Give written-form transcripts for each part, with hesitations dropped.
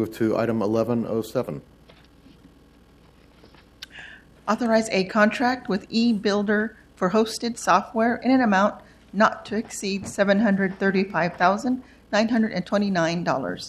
move to item 1107. Authorize a contract with eBuilder for hosted software in an amount not to exceed $735,929.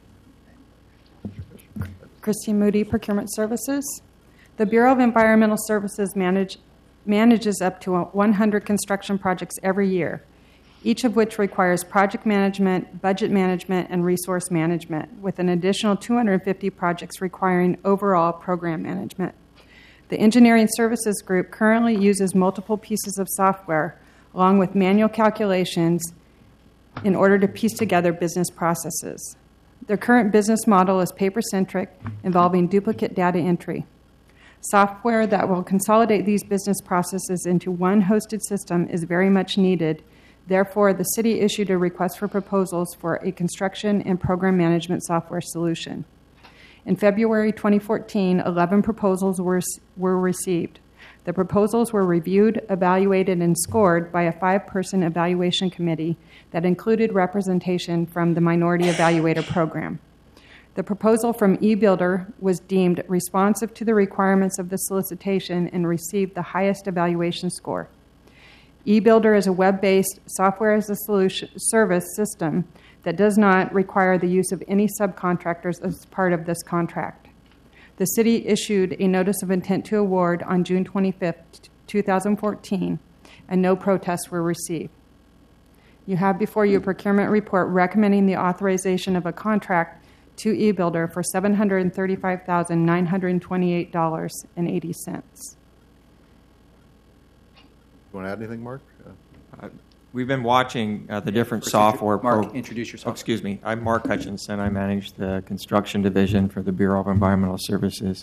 Christine Moody, Procurement Services. The Bureau of Environmental Services manages up to 100 construction projects every year, each of which requires project management, budget management, and resource management, with an additional 250 projects requiring overall program management. The Engineering Services Group currently uses multiple pieces of software, along with manual calculations, in order to piece together business processes. Their current business model is paper-centric, involving duplicate data entry. Software that will consolidate these business processes into one hosted system is very much needed. Therefore, the city issued a request for proposals for a construction and program management software solution. In February 2014, 11 proposals were received. The proposals were reviewed, evaluated, and scored by a 5-person evaluation committee that included representation from the Minority Evaluator Program. The proposal from eBuilder was deemed responsive to the requirements of the solicitation and received the highest evaluation score. eBuilder is a web-based software-as-a-service system that does not require the use of any subcontractors as part of this contract. The city issued a notice of intent to award on June 25, 2014, and no protests were received. You have before you a procurement report recommending the authorization of a contract to eBuilder for $735,928.80. You want to add anything, Mark? We've been watching the different software. Mark, introduce yourself. Excuse me. I'm Mark Hutchinson. I manage the construction division for the Bureau of Environmental Services.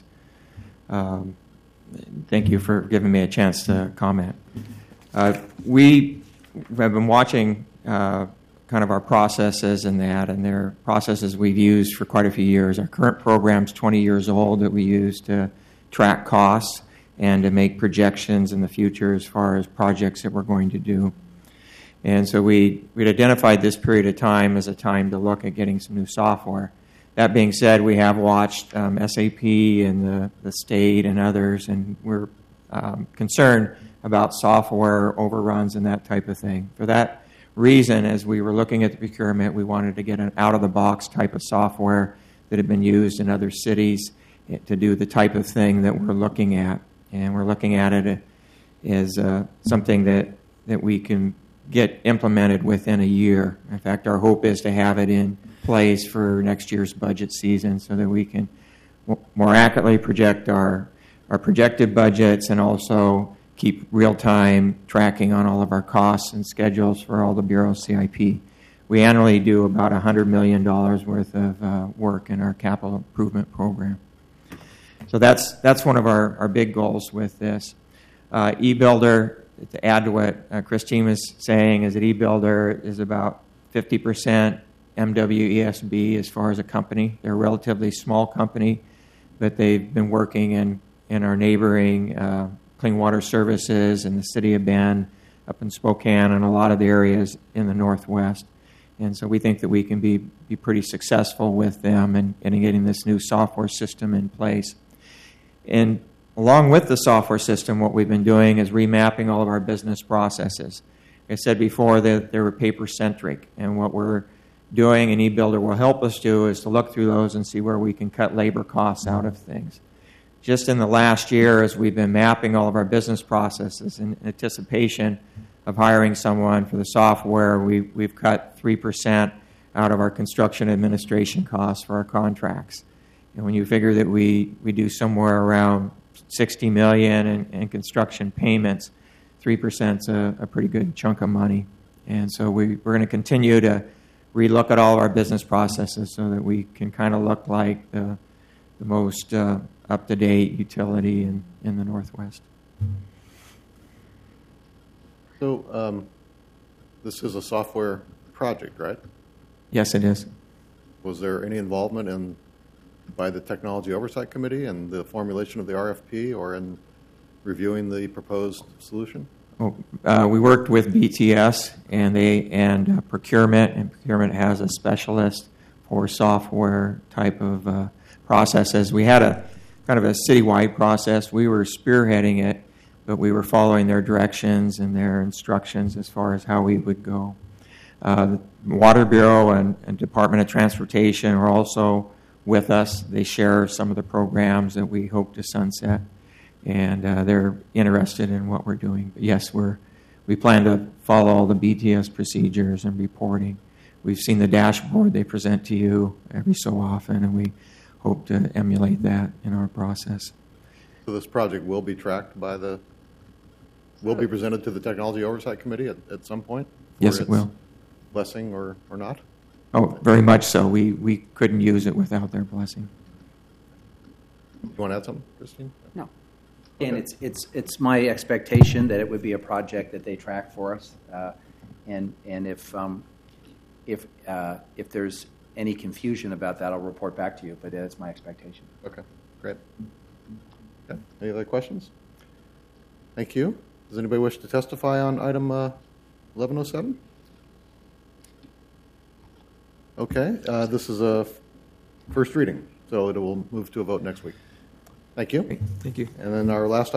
Thank you for giving me a chance to comment. We have been watching kind of our processes and they're processes we've used for quite a few years. Our current program's 20 years old that we use to track costs and to make projections in the future as far as projects that we're going to do. And so we'd identified this period of time as a time to look at getting some new software. That being said, we have watched SAP and the state and others, and we're concerned about software overruns and that type of thing. For that reason, as we were looking at the procurement, we wanted to get an out-of-the-box type of software that had been used in other cities to do the type of thing that we're looking at. And we're looking at it as something that we can get implemented within a year. In fact, our hope is to have it in place for next year's budget season so that we can more accurately project our projected budgets and also keep real-time tracking on all of our costs and schedules for all the Bureau CIP. We annually do about $100 million worth of work in our capital improvement program. So that's one of our big goals with this. eBuilder, to add to what Christine was saying, is that eBuilder is about 50% MWESB as far as a company. They're a relatively small company, but they've been working in our neighboring Clean Water Services in the city of Bend, up in Spokane, and a lot of the areas in the Northwest. And so we think that we can be pretty successful with them in getting this new software system in place. And along with the software system, what we've been doing is remapping all of our business processes. Like I said before, that they were paper-centric, and what we're doing, and eBuilder will help us do, is to look through those and see where we can cut labor costs out of things. Just in the last year, as we've been mapping all of our business processes in anticipation of hiring someone for the software, we've cut 3% out of our construction administration costs for our contracts. And when you figure that we do somewhere around $60 million in construction payments, 3% is a pretty good chunk of money. And so we're going to continue to relook at all of our business processes so that we can kind of look like the most up-to-date utility in the Northwest. So this is a software project, right? Yes, it is. Was there any involvement by the Technology Oversight Committee in the formulation of the RFP or in reviewing the proposed solution? We worked with BTS and procurement, and procurement has a specialist or software type of processes. We had a kind of a citywide process. We were spearheading it, but we were following their directions and their instructions as far as how we would go. The Water Bureau and Department of Transportation are also with us. They share some of the programs that we hope to sunset, and they're interested in what we're doing. But yes, we plan to follow all the BTS procedures and reporting. We've seen the dashboard they present to you every so often, and we hope to emulate that in our process. So this project will be tracked by will be presented to the Technology Oversight Committee at some point? Yes, for it will. Blessing or not? Oh, very much so. We couldn't use it without their blessing. You want to add something, Christine? No. And it's my expectation that it would be a project that they track for us, and if there's any confusion about that, I'll report back to you. But that's my expectation. Okay, great. Okay. Any other questions? Thank you. Does anybody wish to testify on item 1107? Okay, this is a first reading, so it will move to a vote next week. Thank you. Thank you. And then our last